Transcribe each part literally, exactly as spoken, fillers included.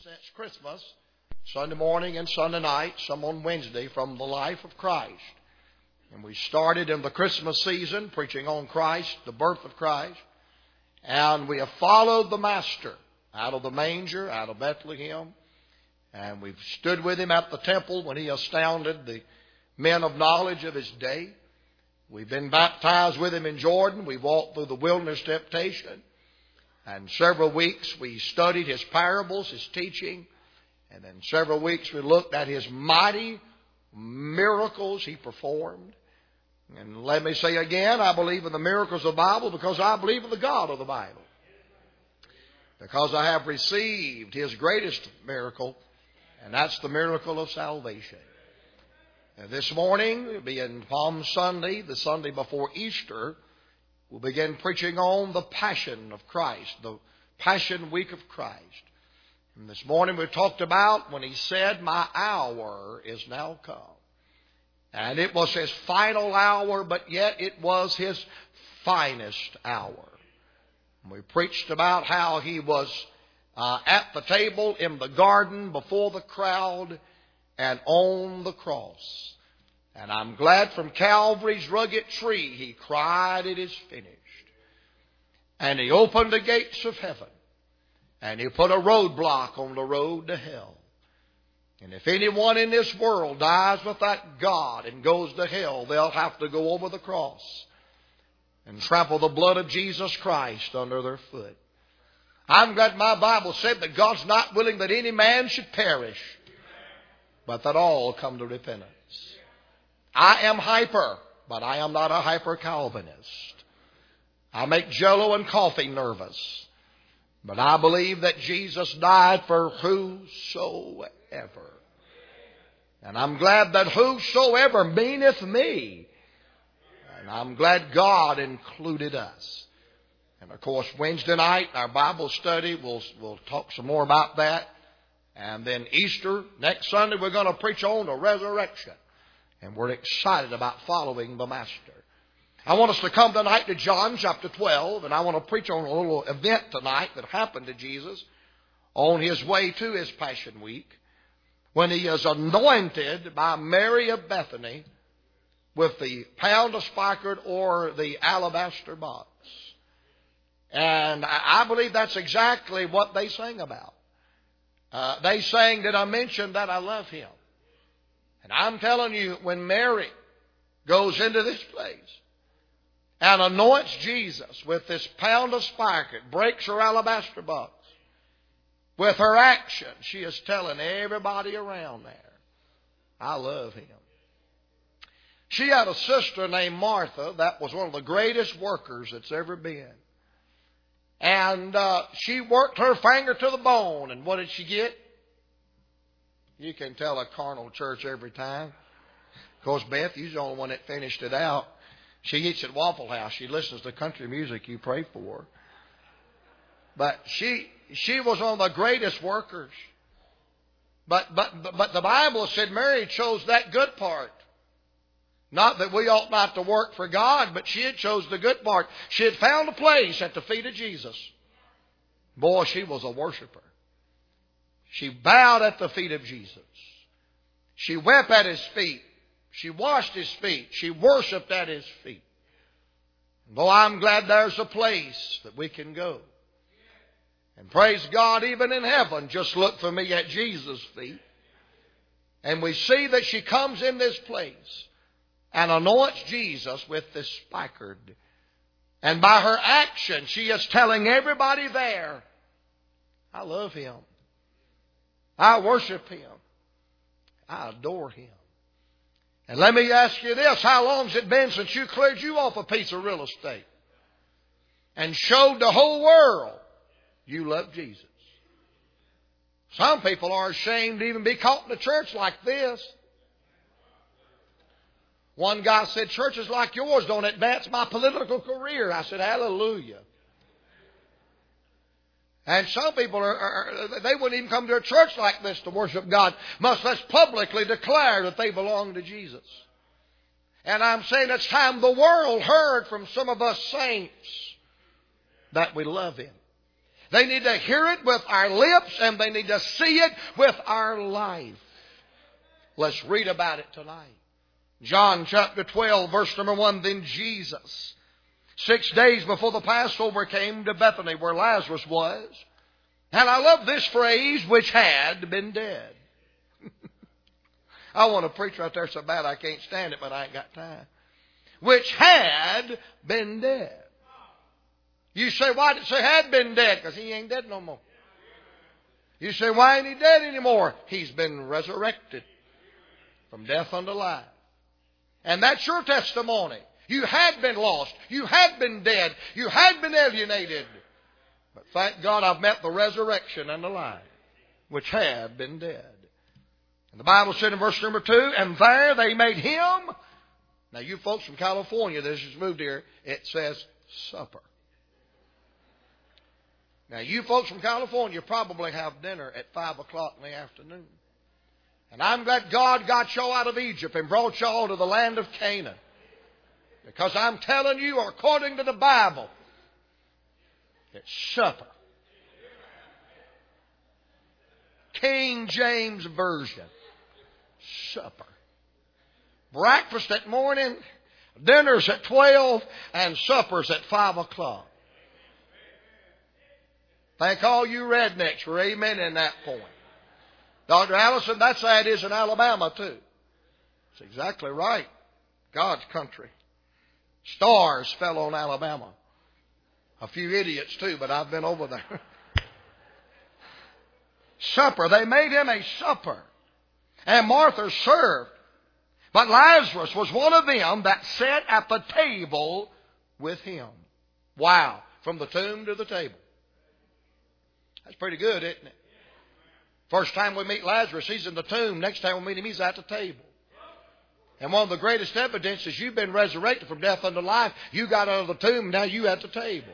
since Christmas, Sunday morning and Sunday night, some on Wednesday, from the life of Christ. And we started in the Christmas season preaching on Christ, the birth of Christ. And we have followed the Master out of the manger, out of Bethlehem. And we've stood with Him at the temple when He astounded the men of knowledge of His day. We've been baptized with Him in Jordan. We've walked through the wilderness temptation. And several weeks we studied His parables, His teaching. And then several weeks we looked at His mighty miracles He performed. And let me say again, I believe in the miracles of the Bible because I believe in the God of the Bible. Because I have received His greatest miracle, and that's the miracle of salvation. And this morning, being Palm Sunday, the Sunday before Easter, we'll begin preaching on the Passion of Christ, the Passion Week of Christ. And this morning we talked about when He said, "My hour is now come." And it was His final hour, but yet it was His finest hour. And we preached about how He was uh, at the table in the garden before the crowd and on the cross. And I'm glad from Calvary's rugged tree He cried, "It is finished." And He opened the gates of heaven. And He put a roadblock on the road to hell. And if anyone in this world dies without God and goes to hell, they'll have to go over the cross and trample the blood of Jesus Christ under their foot. I'm glad my Bible said that God's not willing that any man should perish, but that all come to repentance. I am hyper, but I am not a hyper-Calvinist. I make Jell-O and coffee nervous. But I believe that Jesus died for whosoever. And I'm glad that whosoever meaneth me. And I'm glad God included us. And of course, Wednesday night, our Bible study, we'll, we'll talk some more about that. And then Easter, next Sunday, we're going to preach on the resurrection. And we're excited about following the Master. I want us to come tonight to John chapter twelve, and I want to preach on a little event tonight that happened to Jesus on His way to His Passion Week, when He is anointed by Mary of Bethany with the pound of spikenard or the alabaster box. And I believe that's exactly what they sang about. Uh, they sang that I mentioned that I love Him. And I'm telling you, when Mary goes into this place and anoints Jesus with this pound of spikenard, breaks her alabaster box, with her action, she is telling everybody around there, I love Him. She had a sister named Martha that was one of the greatest workers that's ever been. And uh, she worked her finger to the bone. And what did she get? You can tell a carnal church every time. Of course, Beth, you're the only one that finished it out. She eats at Waffle House. She listens to country music you pray for. But she she was one of the greatest workers. But but but the Bible said Mary chose that good part. Not that we ought not to work for God, but she had chose the good part. She had found a place at the feet of Jesus. Boy, she was a worshiper. She bowed at the feet of Jesus. She wept at His feet. She washed His feet. She worshiped at His feet. Though I'm glad there's a place that we can go. And praise God, even in heaven, just look for me at Jesus' feet. And we see that she comes in this place and anoints Jesus with this spikenard. And by her action, she is telling everybody there, I love Him. I worship Him. I adore Him. And let me ask you this, how long has it been since you cleared you off a piece of real estate and showed the whole world you love Jesus? Some people are ashamed to even be caught in a church like this. One guy said, churches like yours don't advance my political career. I said, hallelujah. And some people, are, are they wouldn't even come to a church like this to worship God, much less publicly declare that they belong to Jesus. And I'm saying it's time the world heard from some of us saints that we love Him. They need to hear it with our lips, and they need to see it with our life. Let's read about it tonight. John chapter twelve, verse number one. Then Jesus, six days before the Passover, came to Bethany, where Lazarus was. And I love this phrase, which had been dead. I want to preach right there so bad I can't stand it, but I ain't got time. Which had been dead. You say, why did it say had been dead? Because he ain't dead no more. You say, why ain't he dead anymore? He's been resurrected from death unto life. And that's your testimony. You had been lost. You had been dead. You had been alienated. But thank God I've met the resurrection and the life, which had been dead. And the Bible said in verse number two, and there they made him. Now you folks from California that just moved here, it says supper. Now you folks from California probably have dinner at five o'clock in the afternoon. And I'm glad God got y'all out of Egypt and brought y'all to the land of Canaan. Because I'm telling you, according to the Bible, it's supper. King James Version. Supper. Breakfast at morning, dinner's at twelve, and supper's at five o'clock. Thank all you rednecks for amen in that point. Doctor Allison, that's how it is in Alabama too. That's exactly right. God's country. Stars fell on Alabama. A few idiots too, but I've been over there. Supper. They made him a supper. And Martha served. But Lazarus was one of them that sat at the table with him. Wow. From the tomb to the table. That's pretty good, isn't it? First time we meet Lazarus, he's in the tomb. Next time we meet him, he's at the table. And one of the greatest evidences you've been resurrected from death unto life, you got out of the tomb, now you at the table.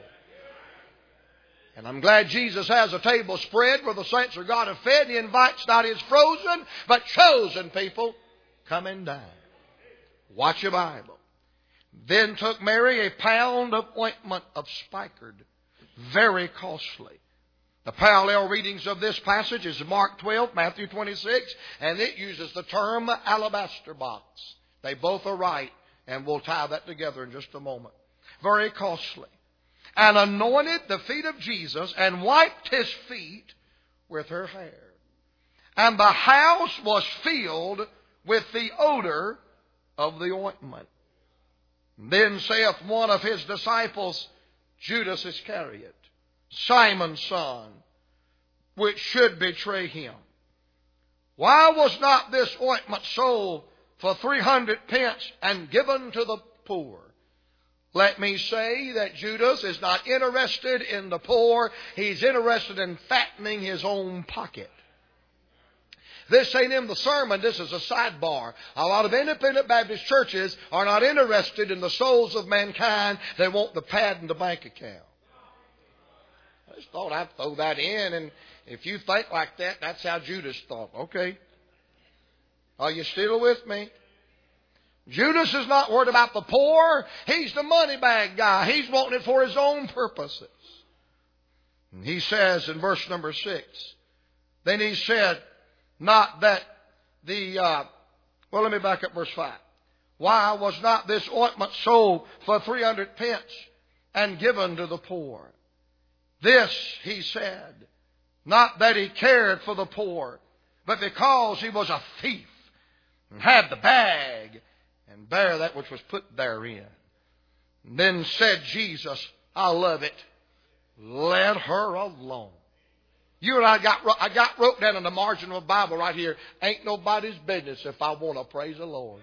And I'm glad Jesus has a table spread where the saints of God are fed. He invites not his frozen, but chosen people. Come and dine. Watch your Bible. Then took Mary a pound of ointment of spikenard, very costly. The parallel readings of this passage is Mark twelve, Matthew twenty-six, and it uses the term alabaster box. They both are right, and we'll tie that together in just a moment. Very costly. And anointed the feet of Jesus and wiped his feet with her hair. And the house was filled with the odor of the ointment. Then saith one of his disciples, Judas Iscariot, Simon's son, which should betray him. Why was not this ointment sold for three hundred pence and given to the poor? Let me say that Judas is not interested in the poor. He's interested in fattening his own pocket. This ain't in the sermon. This is a sidebar. A lot of independent Baptist churches are not interested in the souls of mankind. They want the pad in the bank account. I just thought I'd throw that in, and if you think like that, that's how Judas thought. Okay. Are you still with me? Judas is not worried about the poor. He's the money bag guy. He's wanting it for his own purposes. And he says in verse number six, then he said, not that the, uh, well, let me back up verse five. Why was not this ointment sold for three hundred pence and given to the poor? This, he said, not that he cared for the poor, but because he was a thief and had the bag and bare that which was put therein. And then said Jesus, I love it, let her alone. You and I got, I got wrote down in the margin of the Bible right here, ain't nobody's business if I want to praise the Lord.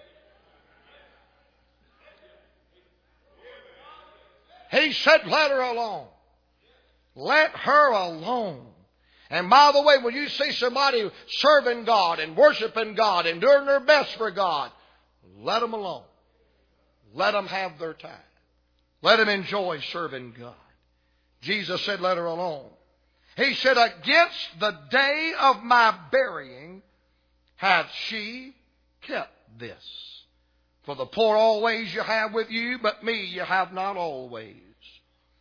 He said, let her alone. Let her alone. And by the way, when you see somebody serving God and worshiping God and doing their best for God, let them alone. Let them have their time. Let them enjoy serving God. Jesus said, let her alone. He said, against the day of my burying hath she kept this. For the poor always you have with you, but me you have not always.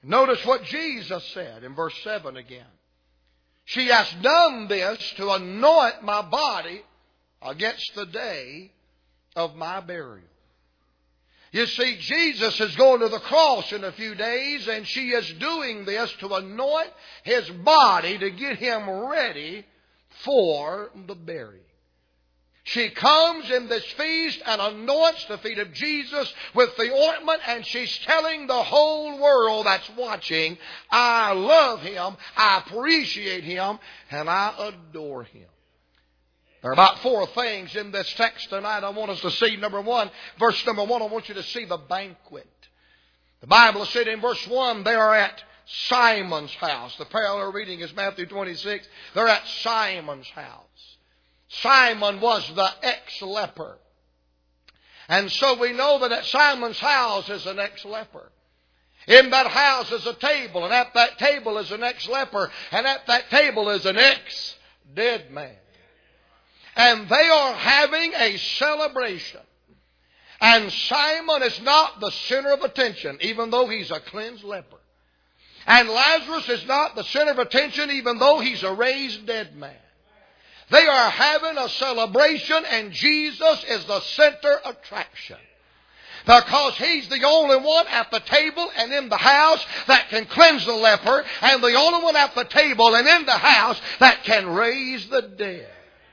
Notice what Jesus said in verse seven again. She has done this to anoint my body against the day of my burial. You see, Jesus is going to the cross in a few days, and she is doing this to anoint His body to get Him ready for the burial. She comes in this feast and anoints the feet of Jesus with the ointment, and she's telling the whole world that's watching, I love Him, I appreciate Him, and I adore Him. There are about four things in this text tonight I want us to see. Number one, verse number one, I want you to see the banquet. The Bible said in verse one, they are at Simon's house. The parallel reading is Matthew twenty-six. They're at Simon's house. Simon was the ex-leper. And so we know that at Simon's house is an ex-leper. In that house is a table, and at that table is an ex-leper, and at that table is an ex-dead man. And they are having a celebration. And Simon is not the center of attention, even though he's a cleansed leper. And Lazarus is not the center of attention, even though he's a raised dead man. They are having a celebration, and Jesus is the center attraction. Because He's the only one at the table and in the house that can cleanse the leper, and the only one at the table and in the house that can raise the dead.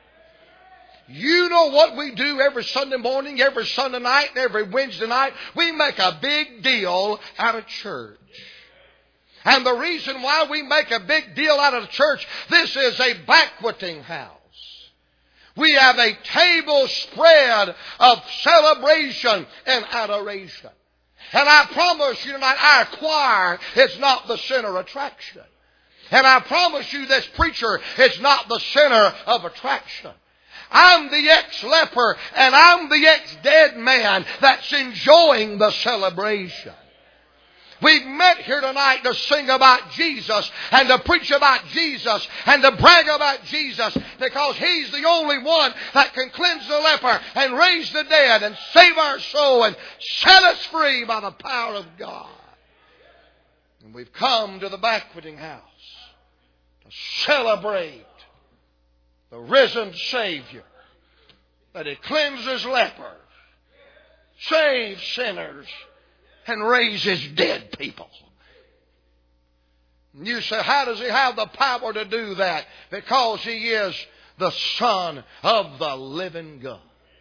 You know what we do every Sunday morning, every Sunday night, and every Wednesday night? We make a big deal out of church. And the reason why we make a big deal out of the church, this is a banqueting house. We have a table spread of celebration and adoration. And I promise you tonight, our choir is not the center of attraction. And I promise you, this preacher is not the center of attraction. I'm the ex-leper and I'm the ex-dead man that's enjoying the celebration. We've met here tonight to sing about Jesus and to preach about Jesus and to brag about Jesus, because He's the only one that can cleanse the leper and raise the dead and save our soul and set us free by the power of God. And we've come to the banqueting house to celebrate the risen Savior, that He cleanses lepers, saves sinners, and raises dead people. And you say, how does He have the power to do that? Because He is the Son of the living God.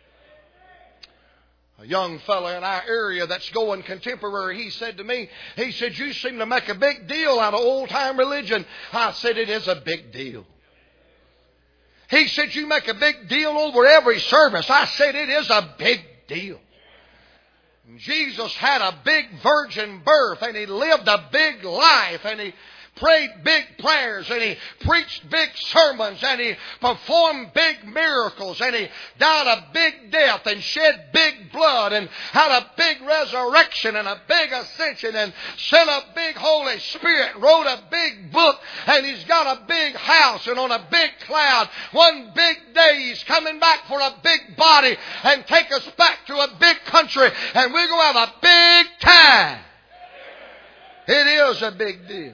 A young fellow in our area that's going contemporary, he said to me, he said, you seem to make a big deal out of old-time religion. I said, it is a big deal. He said, you make a big deal over every service. I said, it is a big deal. Jesus had a big virgin birth, and He lived a big life, and He prayed big prayers, and He preached big sermons, and He performed big miracles, and He died a big death and shed big blood and had a big resurrection and a big ascension and sent a big Holy Spirit, wrote a big book, and He's got a big house and on a big cloud. One big day He's coming back for a big body and take us back to a big country, and we're going to have a big time. It is a big deal.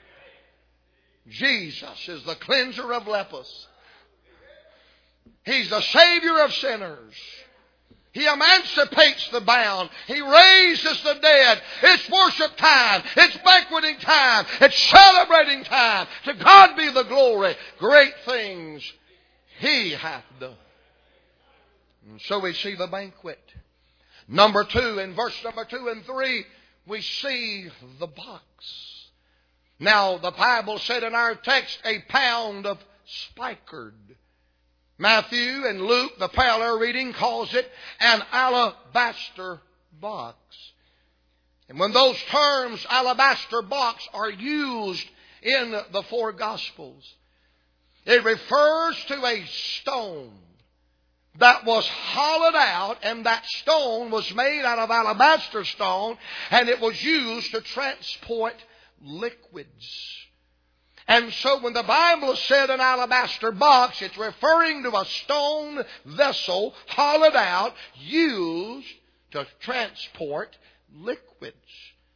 Jesus is the cleanser of lepers. He's the Savior of sinners. He emancipates the bound. He raises the dead. It's worship time. It's banqueting time. It's celebrating time. To God be the glory. Great things He hath done. And so we see the banquet. Number two, in verse number two and three, we see the box. Now, the Bible said in our text, a pound of spikenard. Matthew and Luke, the parallel reading, calls it an alabaster box. And when those terms, alabaster box, are used in the four Gospels, it refers to a stone that was hollowed out, and that stone was made out of alabaster stone, and it was used to transport liquids. And so when the Bible said an alabaster box, it's referring to a stone vessel hollowed out, used to transport liquids.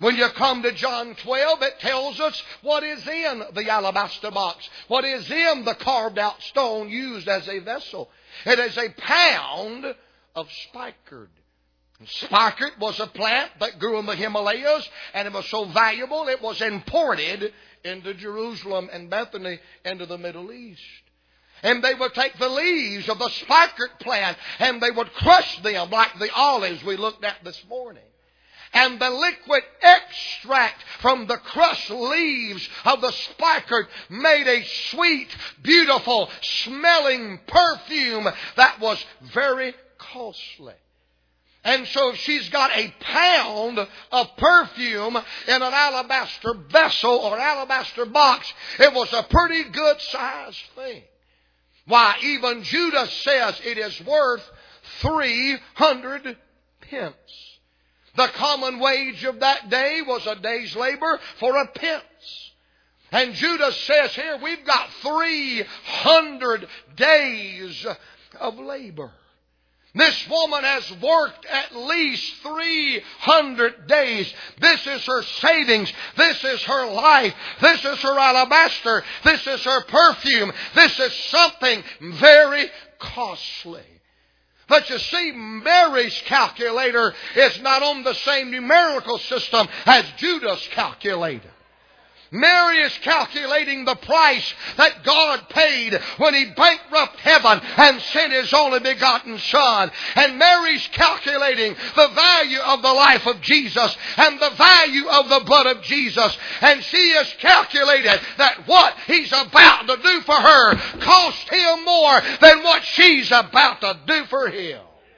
When you come to John twelve, it tells us what is in the alabaster box, what is in the carved out stone used as a vessel. It is a pound of spikenard. Spikenard was a plant that grew in the Himalayas, and it was so valuable it was imported into Jerusalem and Bethany into the Middle East. And they would take the leaves of the spikenard plant and they would crush them like the olives we looked at this morning. And the liquid extract from the crushed leaves of the spikenard made a sweet, beautiful, smelling perfume that was very costly. And so if she's got a pound of perfume in an alabaster vessel or alabaster box, it was a pretty good sized thing. Why, even Judas says it is worth three hundred pence. The common wage of that day was a day's labor for a pence. And Judas says here, we've got three hundred days of labor. This woman has worked at least three hundred days. This is her savings. This is her life. This is her alabaster. This is her perfume. This is something very costly. But you see, Mary's calculator is not on the same numerical system as Judah's calculator. Mary is calculating the price that God paid when He bankrupted heaven and sent His only begotten Son. And Mary's calculating the value of the life of Jesus and the value of the blood of Jesus. And she has calculated that what He's about to do for her cost Him more than what she's about to do for Him.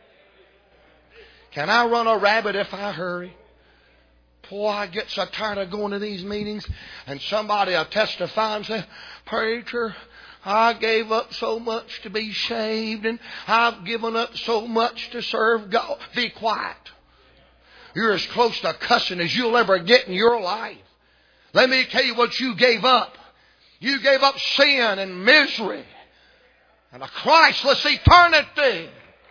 Can I run a rabbit if I hurry? Boy, I get so tired of going to these meetings and somebody will testify and say, Preacher, I gave up so much to be saved and I've given up so much to serve God. Be quiet. You're as close to cussing as you'll ever get in your life. Let me tell you what you gave up. You gave up sin and misery and a Christless eternity.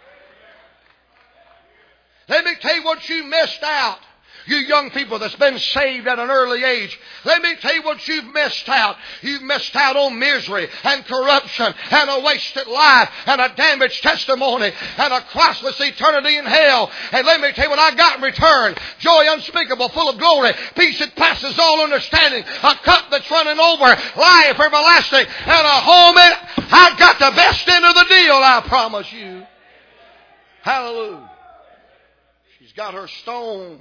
Let me tell you what you missed out. You young people that's been saved at an early age, let me tell you what you've missed out. You've missed out on misery and corruption and a wasted life and a damaged testimony and a Christless eternity in hell. And let me tell you what I got in return. Joy unspeakable, full of glory, peace that passes all understanding, a cup that's running over, life everlasting, and a home in. I got the best end of the deal, I promise you. Hallelujah. She's got her stone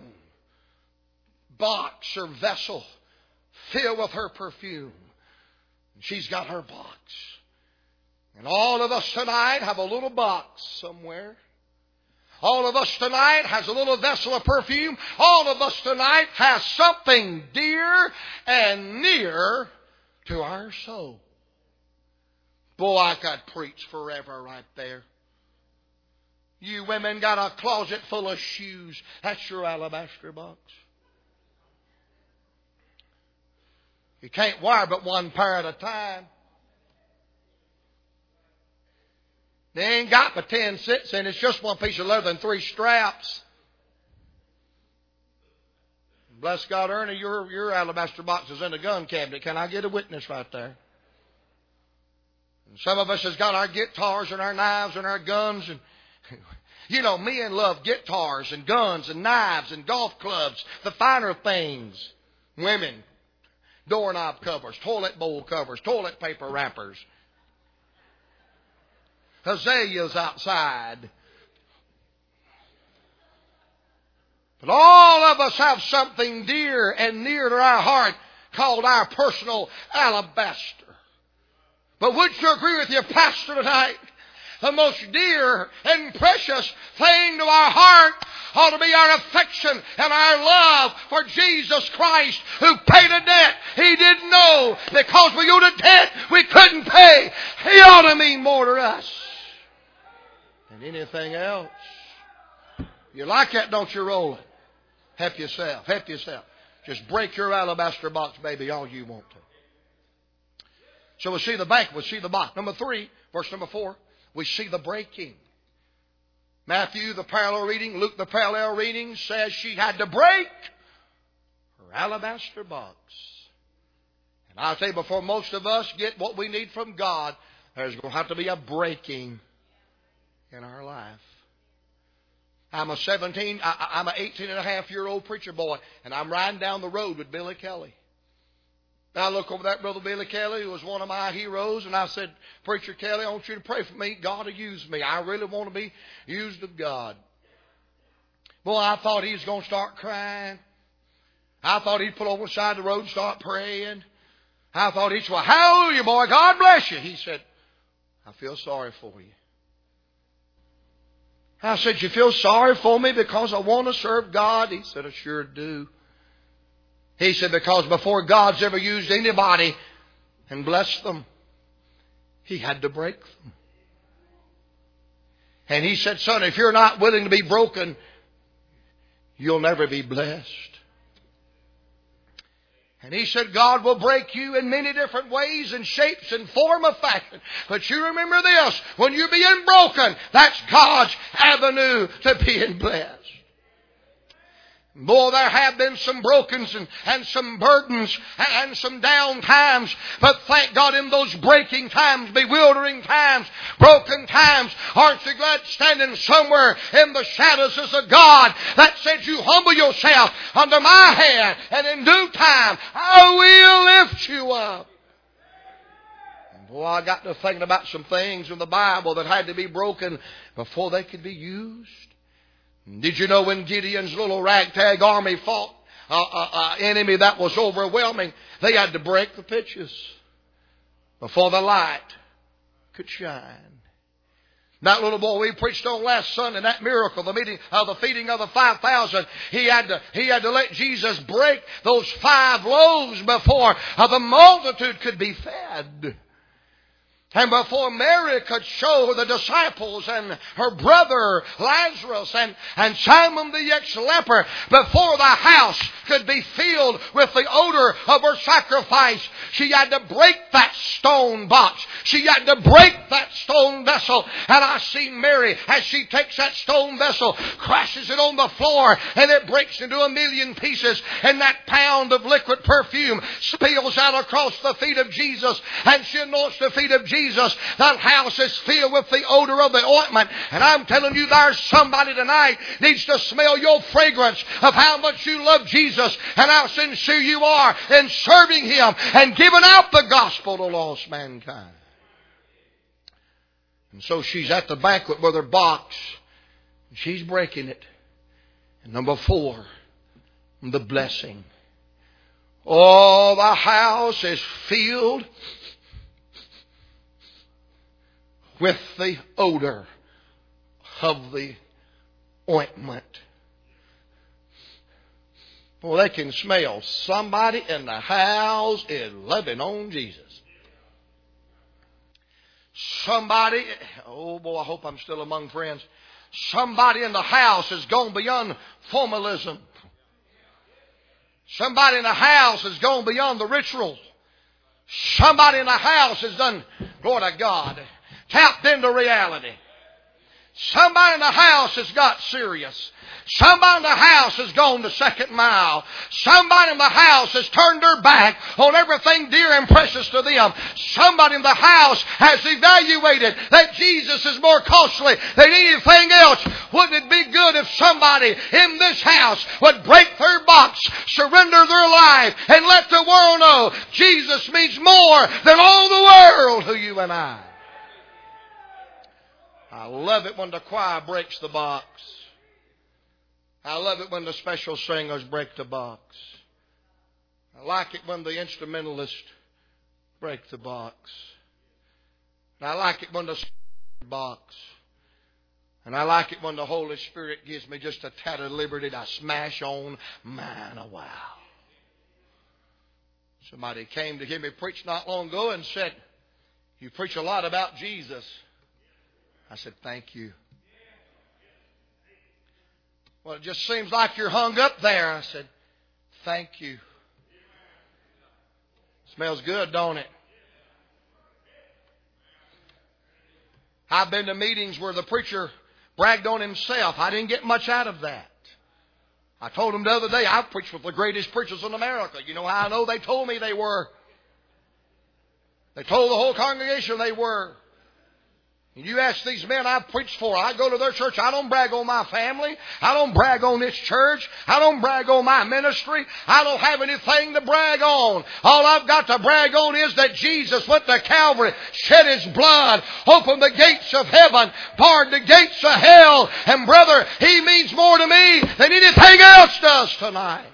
box or vessel filled with her perfume. She's got her box. And all of us tonight have a little box somewhere. All of us tonight has a little vessel of perfume. All of us tonight has something dear and near to our soul. Boy, I could preach forever right there. You women got a closet full of shoes. That's your alabaster box. You can't wear but one pair at a time. They ain't got but ten cents in. It's just one piece of leather and three straps. Bless God, Ernie, your, your alabaster box is in the gun cabinet. Can I get a witness right there? And some of us has got our guitars and our knives and our guns. And you know, men love guitars and guns and knives and golf clubs, the finer things. Women, doorknob covers, toilet bowl covers, toilet paper wrappers, azaleas outside. But all of us have something dear and near to our heart called our personal alabaster. But would you agree with your pastor tonight? The most dear and precious thing to our heart ought to be our affection and our love for Jesus Christ, who paid a debt He didn't know. Because we owed a debt we couldn't pay, He ought to mean more to us than anything else. You like that, don't you, roll it? Help yourself. Help yourself. Just break your alabaster box, baby, all you want to. So we see the bank, we see the box. Number three, verse number four, we see the breaking. Matthew, the parallel reading, Luke, the parallel reading, says she had to break alabaster box. And I'll tell you, before most of us get what we need from God, there's going to have to be a breaking in our life. I'm a seventeen, I, I'm an eighteen and a half year old preacher boy, and I'm riding down the road with Billy Kelly. Now I look over that brother Billy Kelly, who was one of my heroes, and I said, Preacher Kelly, I want you to pray for me. God will use me. I really want to be used of God. Boy, I thought he was going to start crying. I thought he'd pull over the side of the road and start praying. I thought he'd say, well, hallelujah, boy, God bless you. He said, I feel sorry for you. I said, you feel sorry for me because I want to serve God? He said, I sure do. He said, because before God's ever used anybody and blessed them, He had to break them. And he said, son, if you're not willing to be broken, you'll never be blessed. And he said, God will break you in many different ways and shapes and form of fashion. But you remember this, when you're being broken, that's God's avenue to being blessed. Boy, there have been some brokens and, and some burdens and, and some down times. But thank God in those breaking times, bewildering times, broken times, aren't you glad standing somewhere in the shadows is a God that said, you humble yourself under my hand, and in due time I will lift you up. And boy, I got to thinking about some things in the Bible that had to be broken before they could be used. Did you know when Gideon's little ragtag army fought an uh, uh, uh, enemy that was overwhelming, they had to break the pitches before the light could shine? That little boy we preached on last Sunday, that miracle, the meeting of uh, the feeding of the five thousand, he had to he had to let Jesus break those five loaves before uh, the multitude could be fed. And before Mary could show the disciples and her brother Lazarus and, and Simon the ex-leper, before the house could be filled with the odor of her sacrifice, she had to break that stone box. She had to break that stone vessel. And I see Mary as she takes that stone vessel, crashes it on the floor, and it breaks into a million pieces. And that pound of liquid perfume spills out across the feet of Jesus. And she anoints the feet of Jesus. Jesus, that house is filled with the odor of the ointment. And I'm telling you, there's somebody tonight needs to smell your fragrance of how much you love Jesus and how sincere you are in serving Him and giving out the gospel to lost mankind. And so she's at the banquet with her box. And she's breaking it. And number four, the blessing. Oh, the house is filled with the odor of the ointment. Well, they can smell somebody in the house is loving on Jesus. Somebody, oh boy, I hope I'm still among friends. Somebody in the house has gone beyond formalism. Somebody in the house has gone beyond the ritual. Somebody in the house has done, glory to God, tapped into reality. Somebody in the house has got serious. Somebody in the house has gone the second mile. Somebody in the house has turned their back on everything dear and precious to them. Somebody in the house has evaluated that Jesus is more costly than anything else. Wouldn't it be good if somebody in this house would break their box, surrender their life, and let the world know Jesus means more than all the world to you and I? I love it when the choir breaks the box. I love it when the special singers break the box. I like it when the instrumentalists break the box. And I like it when the box. And I like it when the Holy Spirit gives me just a tad of liberty to smash on mine a while. Somebody came to hear me preach not long ago and said, "You preach a lot about Jesus." I said, "Thank you." "Well, it just seems like you're hung up there." I said, "Thank you." Smells good, don't it? I've been to meetings where the preacher bragged on himself. I didn't get much out of that. I told them the other day, I've preached with the greatest preachers in America. You know how I know? They told me they were. They told the whole congregation they were. And you ask these men I've preached for, I go to their church, I don't brag on my family. I don't brag on this church. I don't brag on my ministry. I don't have anything to brag on. All I've got to brag on is that Jesus went to Calvary, shed His blood, opened the gates of heaven, barred the gates of hell. And brother, He means more to me than anything else does tonight.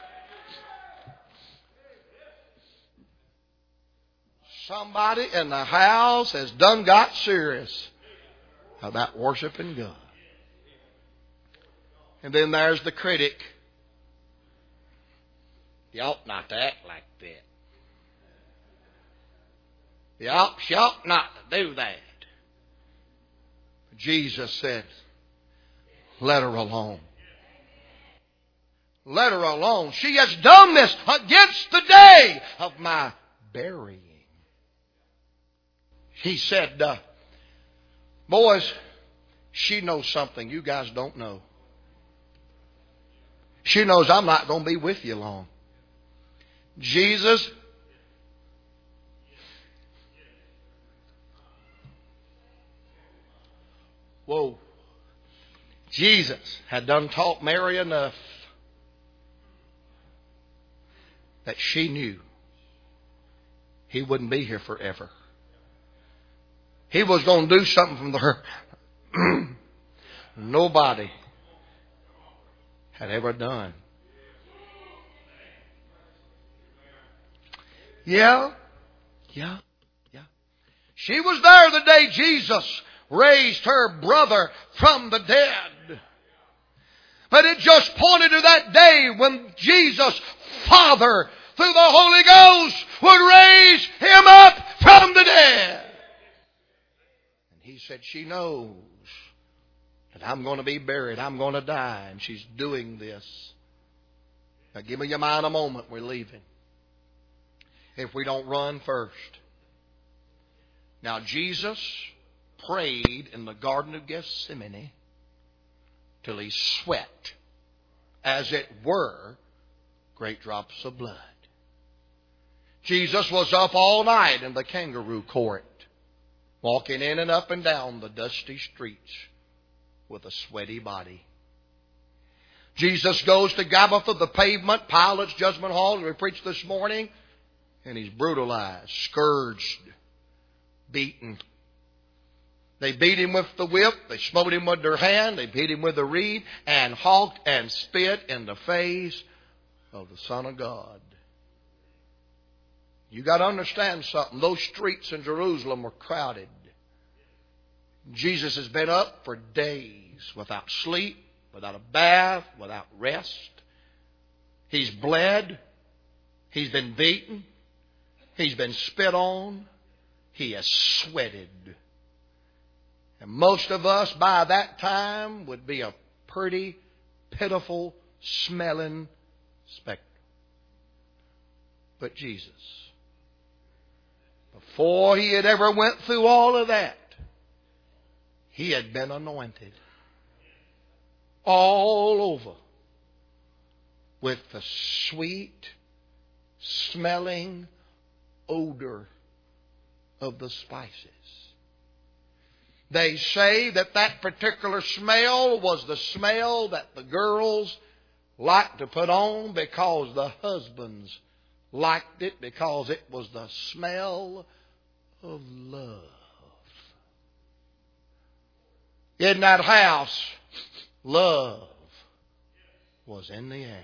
Somebody in the house has done got serious about worshiping God. And then there's the critic. You ought not to act like that. You ought, you ought not to do that. Jesus said, let her alone. Let her alone. She has done this against the day of my burying. He said, uh, boys, she knows something you guys don't know. She knows I'm not going to be with you long. Jesus, whoa, Jesus had done taught Mary enough that she knew He wouldn't be here forever. He was going to do something from her nobody had ever done. Yeah, yeah, yeah. She was there the day Jesus raised her brother from the dead. But it just pointed to that day when Jesus' Father, through the Holy Ghost, would raise Him up from the dead. He said, she knows that I'm going to be buried. I'm going to die. And she's doing this. Now give me your mind a moment. We're leaving. If we don't run first. Now Jesus prayed in the Garden of Gethsemane till He sweat, as it were, great drops of blood. Jesus was up all night in the kangaroo court, walking in and up and down the dusty streets with a sweaty body. Jesus goes to Gabbatha, the pavement, Pilate's judgment hall, as we preached this morning, and He's brutalized, scourged, beaten. They beat Him with the whip, they smote Him with their hand, they beat Him with a reed, and hawked and spit in the face of the Son of God. You got to understand something. Those streets in Jerusalem were crowded. Jesus has been up for days without sleep, without a bath, without rest. He's bled. He's been beaten. He's been spit on. He has sweated. And most of us by that time would be a pretty pitiful smelling spectacle. But Jesus, before He had ever went through all of that, He had been anointed all over with the sweet smelling odor of the spices. They say that that particular smell was the smell that the girls liked to put on because the husbands liked it, because it was the smell of love. In that house, love was in the air.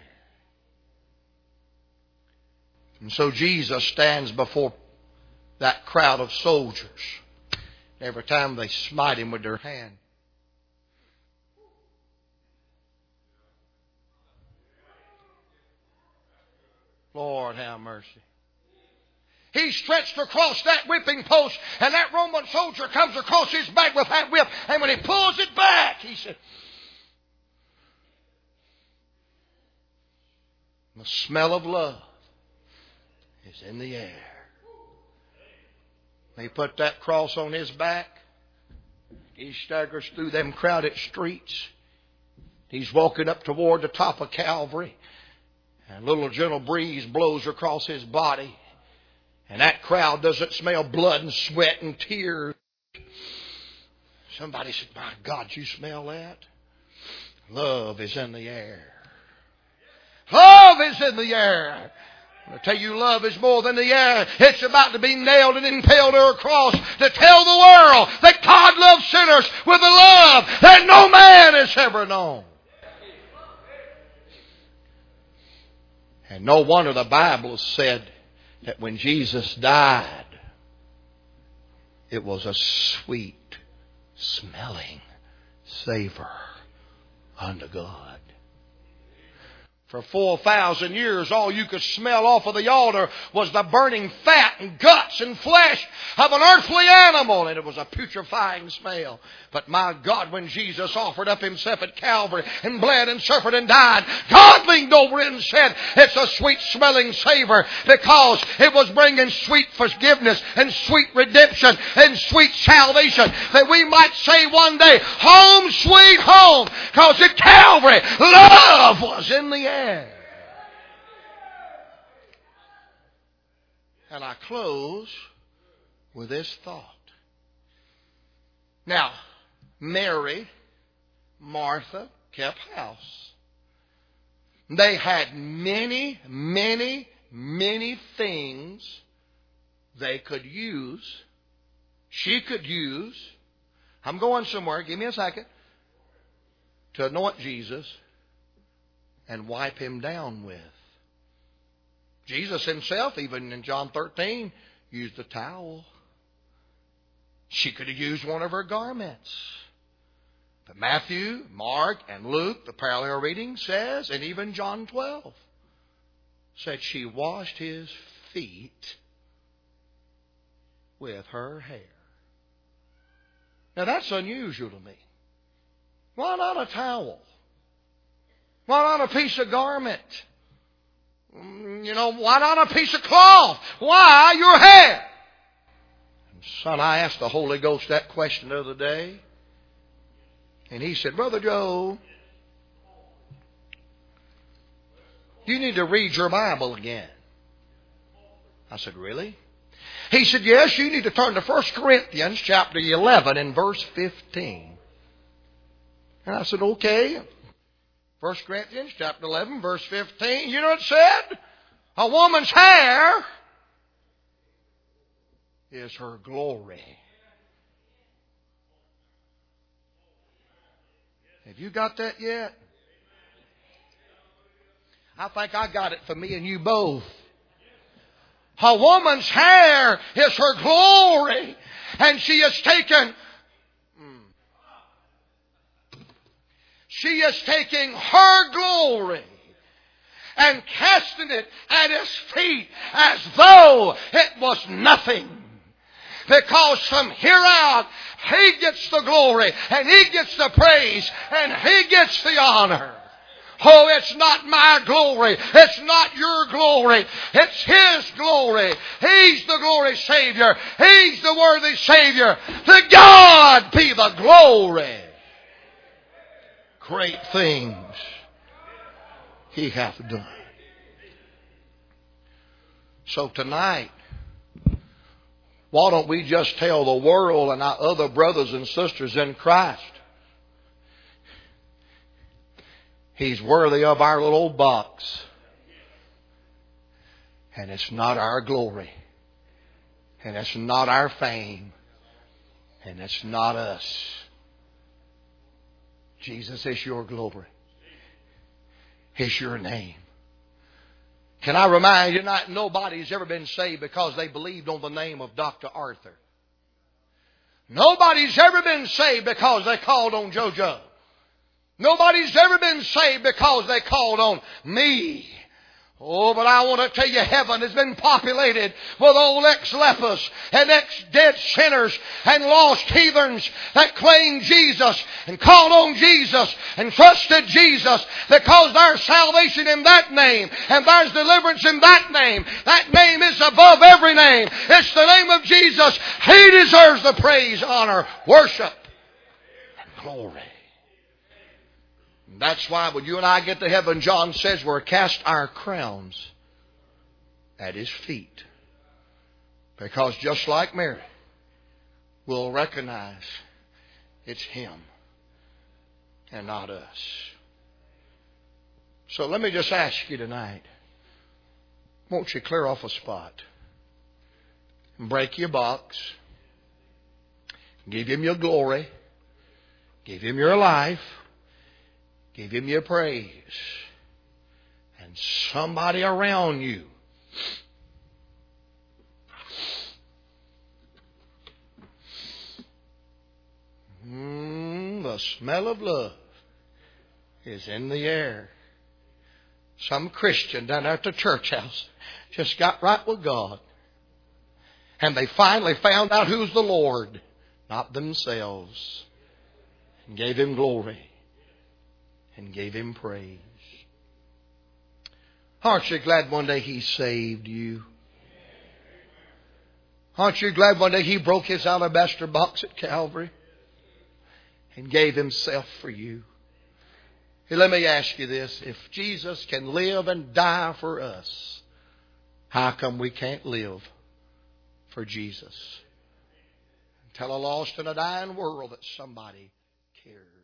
And so Jesus stands before that crowd of soldiers. Every time they smite Him with their hand, Lord have mercy. He stretched across that whipping post, and that Roman soldier comes across his back with that whip, and when he pulls it back, he said, the smell of love is in the air. They put that cross on His back. He staggers through them crowded streets. He's walking up toward the top of Calvary. And a little gentle breeze blows across his body. And that crowd doesn't smell blood and sweat and tears. Somebody said, my God, you smell that? Love is in the air. Love is in the air. I tell you, love is more than the air. It's about to be nailed and impaled to a cross to tell the world that God loves sinners with a love that no man has ever known. And no wonder the Bible said that when Jesus died, it was a sweet smelling savor unto God. For four thousand years, all you could smell off of the altar was the burning fat and guts and flesh of an earthly animal, and it was a putrefying smell. But my God, when Jesus offered up Himself at Calvary and bled and suffered and died, God leaned over it and said, it's a sweet smelling savor, because it was bringing sweet forgiveness and sweet redemption and sweet salvation, that we might say one day, home sweet home, because at Calvary, love was in the air. And I close with this thought. Now, Mary, Martha kept house. They had many, many, many things they could use. She could use. I'm going somewhere. Give me a second. To anoint Jesus and wipe Him down with. Jesus Himself, even in John thirteen, used a towel. She could have used one of her garments. But Matthew, Mark, and Luke, the parallel reading says, and even John twelve, said she washed His feet with her hair. Now that's unusual to me. Why not a towel? Why not a piece of garment? You know, why not a piece of cloth? Why your hair? And son, I asked the Holy Ghost that question the other day. And He said, Brother Joe, you need to read your Bible again. I said, really? He said, yes, you need to turn to First Corinthians chapter eleven and verse fifteen. And I said, okay. First Corinthians chapter eleven, verse fifteen. You know what it said? A woman's hair is her glory. Have you got that yet? I think I got it for me and you both. A woman's hair is her glory. And she has taken... She is taking her glory and casting it at His feet as though it was nothing. Because from here out, He gets the glory and He gets the praise and He gets the honor. Oh, it's not my glory. It's not your glory. It's His glory. He's the glory Savior. He's the worthy Savior. To God be the glory. Great things He hath done. So tonight, why don't we just tell the world and our other brothers and sisters in Christ, He's worthy of our little box. And it's not our glory. And it's not our fame. And it's not us. Jesus is your glory. It's your name. Can I remind you, not nobody's ever been saved because they believed on the name of Doctor Arthur. Nobody's ever been saved because they called on JoJo. Nobody's ever been saved because they called on me. Oh, but I want to tell you, heaven has been populated with old ex-lepers and ex-dead sinners and lost heathens that claimed Jesus and called on Jesus and trusted Jesus, because there's salvation in that name and there's deliverance in that name. That name is above every name. It's the name of Jesus. He deserves the praise, honor, worship, and glory. And that's why when you and I get to heaven, John says we're cast our crowns at His feet. Because just like Mary, we'll recognize it's Him and not us. So let me just ask you tonight, won't you clear off a spot and break your box, give Him your glory, give Him your life, give Him your praise, and somebody around you Mm, the smell of love is in the air. Some Christian down there at the church house just got right with God. And they finally found out who's the Lord, not themselves. And gave Him glory. And gave Him praise. Aren't you glad one day He saved you? Aren't you glad one day He broke His alabaster box at Calvary and gave Himself for you? Hey, let me ask you this. If Jesus can live and die for us, how come we can't live for Jesus? Tell a lost and a dying world that somebody cares.